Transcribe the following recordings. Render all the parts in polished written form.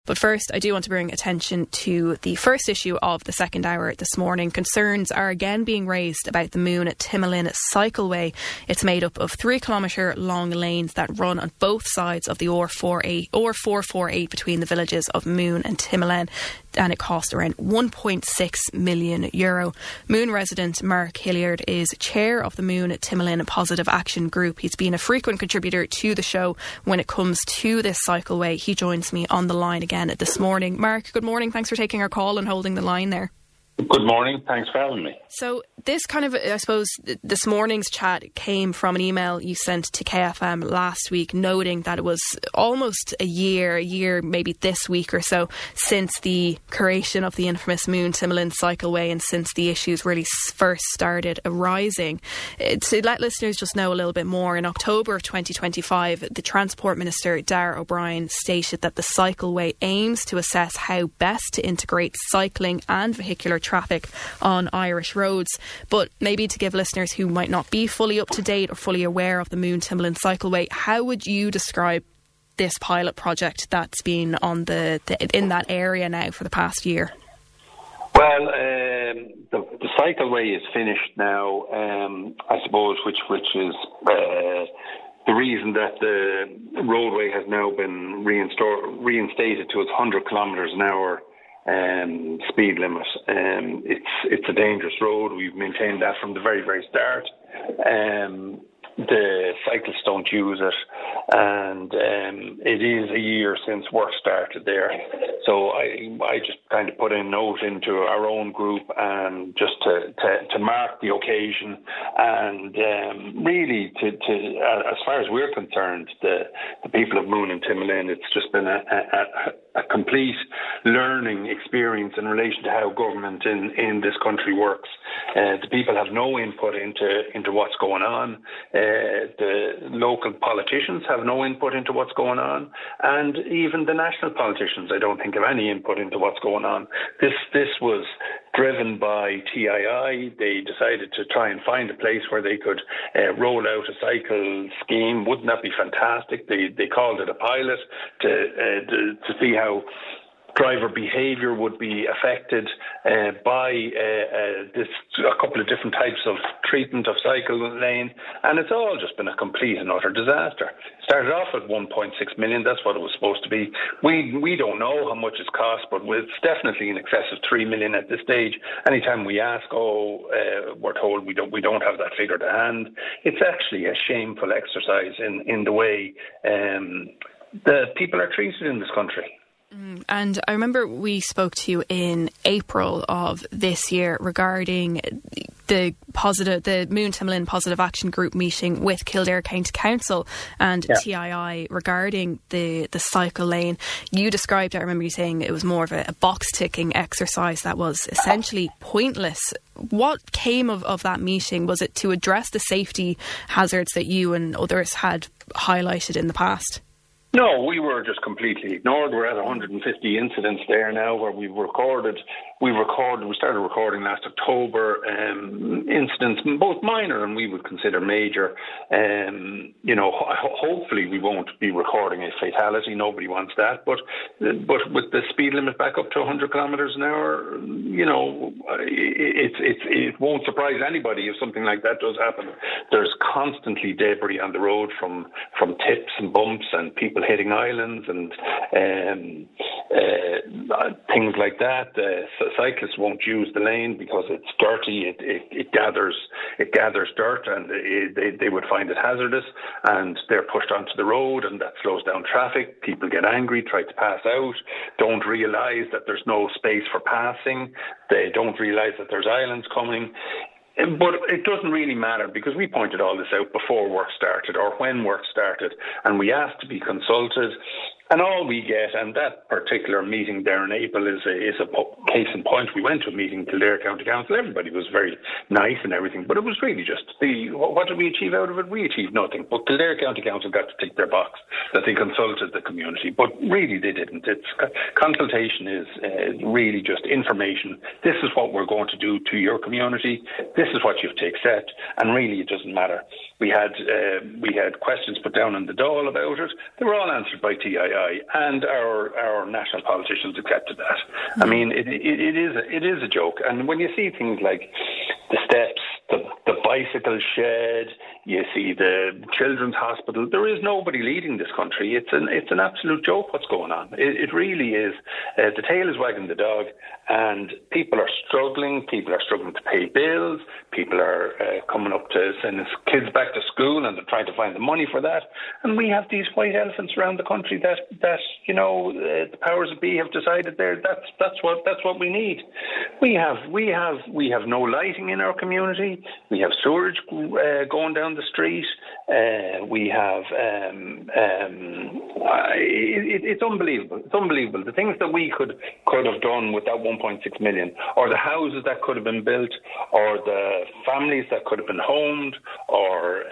But first, I do want to bring attention to the first issue of the second hour this morning. Concerns are again being raised about the Moon at Timolean Cycleway. It's made up of 3 kilometre long lanes that run on both sides of the R448 between the villages of Moon and Timolean, and it cost around €1.6 million. Moon resident Mark Hilliard is chair of the Moon at Timolean Positive Action Group. He's been a frequent contributor to the show when it comes to this cycleway. He joins me on the line again this morning. Mark, good morning. Thanks for taking our call and holding the line there. Good morning. Thanks for having me. So this kind of, I suppose, this morning's chat came from an email you sent to KFM last week noting that it was almost a year, maybe this week or so, since the creation of the infamous Moon Timolean Cycleway and since the issues really first started arising. To let listeners just know a little bit more, in October of 2025, the Transport Minister, Darragh O'Brien, stated that the cycleway aims to assess how best to integrate cycling and vehicular traffic on Irish roads. But maybe to give listeners who might not be fully up to date or fully aware of the Moon Timolean Cycleway, how would you describe this pilot project that's been on in that area now for the past year? Well, the cycleway is finished now, I suppose, which is the reason that the roadway has now been reinstated to its 100 kilometres an hour speed limit. It's a dangerous road. We've maintained that from the very, very start. The cyclists don't use it, and it is a year since work started there. So I just kind of put a note into our own group and just to mark the occasion, and really to as far as we're concerned, the people of Moon and Timolean, it's just been a complete learning experience in relation to how government in this country works. The people have no input into what's going on. The local politicians have no input into what's going on, and even the national politicians, I don't think, have any input into what's going on. This was driven by TII. They decided to try and find a place where they could roll out a cycle scheme. Wouldn't that be fantastic? They called it a pilot to see how driver behaviour would be affected by a couple of different types of treatment of cycle lane, and it's all just been a complete and utter disaster. Started off at 1.6 million, that's what it was supposed to be. We don't know how much it's cost, but it's definitely in excess of 3 million at this stage. Anytime we ask, we're told we don't have that figure to hand. It's actually a shameful exercise in the way the people are treated in this country. And I remember we spoke to you in April of this year regarding the Moon Timolean Positive Action Group meeting with Kildare County Council and TII regarding the cycle lane. You described, I remember you saying it was more of a box-ticking exercise that was essentially pointless. What came of that meeting? Was it to address the safety hazards that you and others had highlighted in the past? No, we were just completely ignored. We're at 150 incidents there now where we started recording last October, incidents, both minor and we would consider major. Hopefully we won't be recording a fatality. Nobody wants that. But with the speed limit back up to 100 kilometres an hour, it won't surprise anybody if something like that does happen. There's constantly debris on the road from tips and bumps and people hitting islands and things like that. Cyclists won't use the lane because it's dirty. It gathers dirt, and they would find it hazardous, and they're pushed onto the road, and that slows down traffic. People get angry, try to pass out, don't realise that there's no space for passing. They don't realise that there's islands coming. But it doesn't really matter because we pointed all this out before work started or when work started, and we asked to be consulted. And all we get, and that particular meeting there in April is a case in point. We went to a meeting, Kildare County Council. Everybody was very nice and everything, but it was really just what did we achieve out of it? We achieved nothing. But Kildare County Council got to tick their box that they consulted the community, but really they didn't. Consultation is really just information. This is what we're going to do to your community. This is what you have to accept, and really it doesn't matter We had questions put down on the Dáil about it. They were all answered by TII, and our national politicians accepted that. I mean, it is a joke. And when you see things like the steps, the bicycle shed, you see the children's hospital, there is nobody leading this country. It's an absolute joke what's going on. It really is. The tail is wagging the dog, and people are struggling. People are struggling to pay bills. People are coming up to sending kids back to school, and they're trying to find the money for that. And we have these white elephants around the country that the powers that be have decided that's what we need. We have no lighting in our community. We have sewage going down the street. We have it's unbelievable. It's unbelievable. The things that we could have done with that 1.6 million, or the houses that could have been built, or the families that could have been homed, or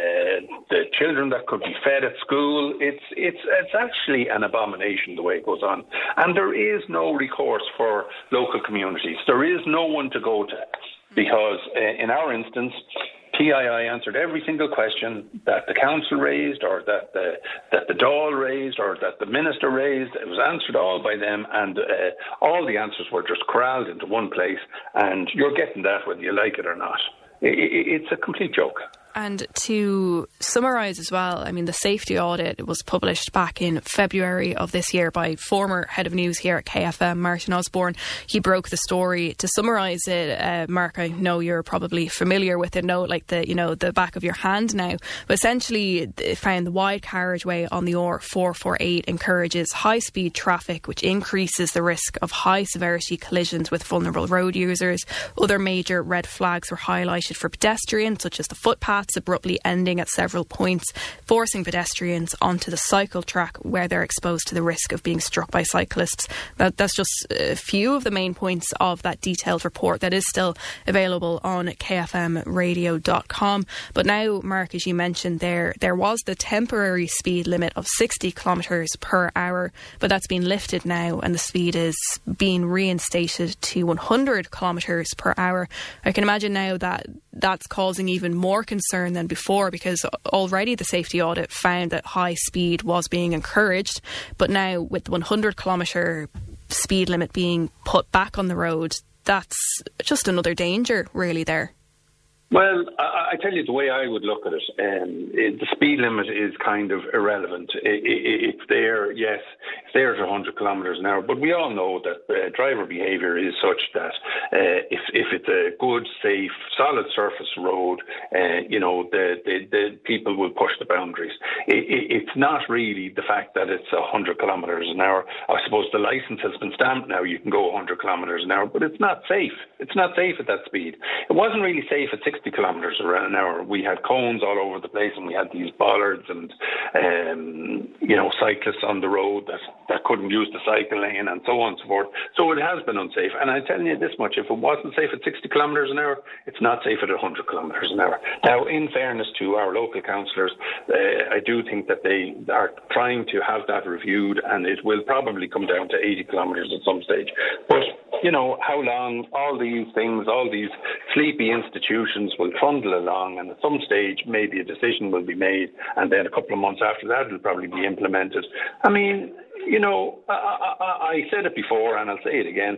the children that could be fed at school. It's actually an abomination the way it goes on. And there is no recourse for local communities. There is no one to go to, because in our instance, TII answered every single question that the council raised, or that the Dáil raised, or that the minister raised. It was answered all by them, and all the answers were just corralled into one place, and you're getting that whether you like it or not. It's a complete joke. And to summarise as well, I mean, the safety audit was published back in February of this year by former head of news here at KFM, Martin Osborne. He broke the story. To summarise it, Mark, I know you're probably familiar with it, like the back of your hand now. But essentially, it found the wide carriageway on the R448 encourages high-speed traffic, which increases the risk of high-severity collisions with vulnerable road users. Other major red flags were highlighted for pedestrians, such as the footpath abruptly ending at several points, forcing pedestrians onto the cycle track where they're exposed to the risk of being struck by cyclists. That's just a few of the main points of that detailed report that is still available on kfmradio.com. But now, Mark, as you mentioned there was the temporary speed limit of 60 kilometres per hour, but that's been lifted now, and the speed is being reinstated to 100 kilometres per hour. I can imagine now that that's causing even more concern than before, because already the safety audit found that high speed was being encouraged, but now with the 100 kilometre speed limit being put back on the road, that's just another danger really there. Well, I tell you, the way I would look at it, the speed limit is kind of irrelevant. It's there, yes, it's there at 100 kilometres an hour, but we all know that driver behaviour is such that if it's a good, safe, solid surface road, the people will push the boundaries. It's not really the fact that it's 100 kilometres an hour. I suppose the licence has been stamped now, you can go 100 kilometres an hour, but it's not safe. It's not safe at that speed. It wasn't really safe at 60 kilometres an hour. We had cones all over the place, and we had these bollards and cyclists on the road that couldn't use the cycle lane, and so on and so forth. So it has been unsafe. And I'm telling you this much, if it wasn't safe at 60 kilometres an hour, it's not safe at 100 kilometres an hour. Now, in fairness to our local councillors, I do think that they are trying to have that reviewed, and it will probably come down to 80 kilometres at some stage. But how long all these things, all these sleepy institutions will trundle along, and at some stage maybe a decision will be made, and then a couple of months after that it'll probably be implemented. I mean, I said it before and I'll say it again.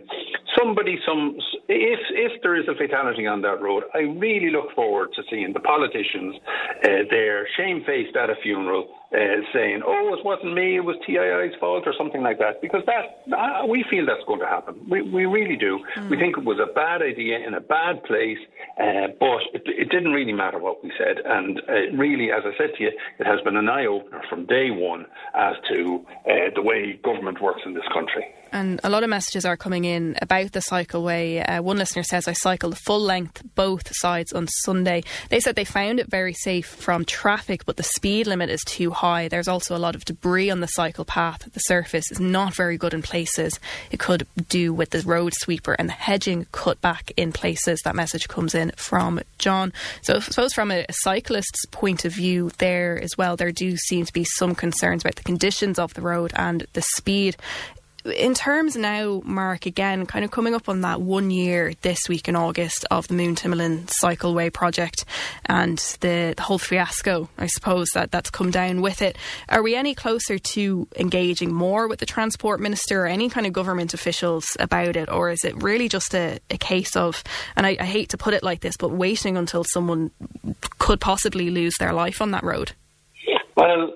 If there is a fatality on that road, I really look forward to seeing the politicians there shamefaced at a funeral saying, "Oh, it wasn't me, it was TII's fault," or something like that, because we feel that's going to happen. We really do. We think it was a bad idea in a bad place, but it didn't really matter what we said. And really, as I said to you, it has been an eye-opener from day one as to the way government works in this country. And a lot of messages are coming in about the cycleway. One listener says, "I cycled the full length both sides on Sunday." They said they found it very safe from traffic, but the speed limit is too high. There's also a lot of debris on the cycle path. The surface is not very good in places. It could do with the road sweeper and the hedging cut back in places. That message comes in from John. So I suppose from a cyclist's point of view there as well, there do seem to be some concerns about the conditions of the road and the speed. in terms now, Mark, again, kind of coming up on that 1 year this week in August of the Moon Timolin Cycleway project and the whole fiasco, I suppose, that's come down with it. Are we any closer to engaging more with the Transport Minister or any kind of government officials about it? Or is it really just a case of, and I hate to put it like this, but waiting until someone could possibly lose their life on that road? Well,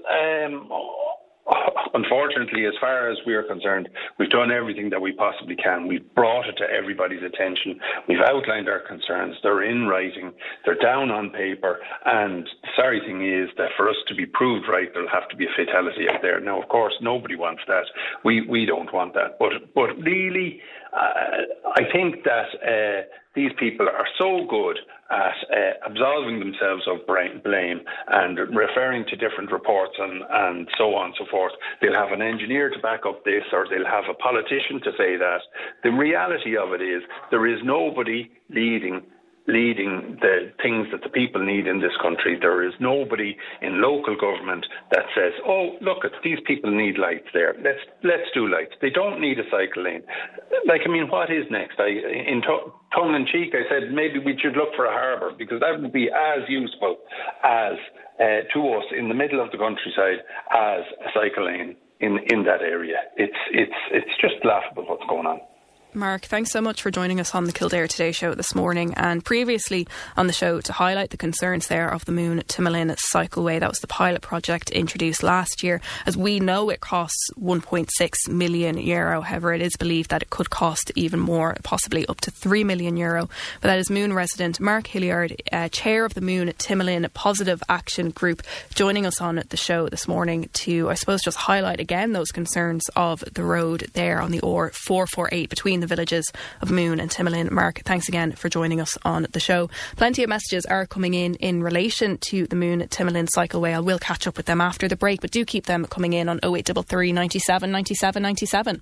unfortunately, as far as we're concerned, we've done everything that we possibly can. We've brought it to everybody's attention. We've outlined our concerns. They're in writing. They're down on paper. And the sorry thing is that for us to be proved right, there'll have to be a fatality out there. Now, of course, nobody wants that. We don't want that. But really, I think that these people are so good at absolving themselves of blame and referring to different reports and so on and so forth. They'll have an engineer to back up this, or they'll have a politician to say that. The reality of it is there is nobody leading the things that the people need in this country. There is nobody in local government that says, oh, look, these people need lights there. Let's do lights. They don't need a cycle lane. What is next? In tongue-in-cheek, I said maybe we should look for a harbour, because that would be as useful as to us in the middle of the countryside as a cycle lane in that area. It's just laughable what's going on. Mark, thanks so much for joining us on the Kildare Today show this morning and previously on the show to highlight the concerns there of the Moon Timolin Cycleway. That was the pilot project introduced last year. As we know, it costs €1.6 million. However, it is believed that it could cost even more, possibly up to €3 million. But that is Moon resident Mark Hilliard, chair of the Moon Timolin Positive Action Group, joining us on the show this morning to, I suppose, just highlight again those concerns of the road there on the OR448 between the villages of Moon and Timolin. Mark, thanks again for joining us on the show. Plenty of messages are coming in relation to the Moon Timolin Cycleway. I will catch up with them after the break, but do keep them coming in on 0833 97 97 97.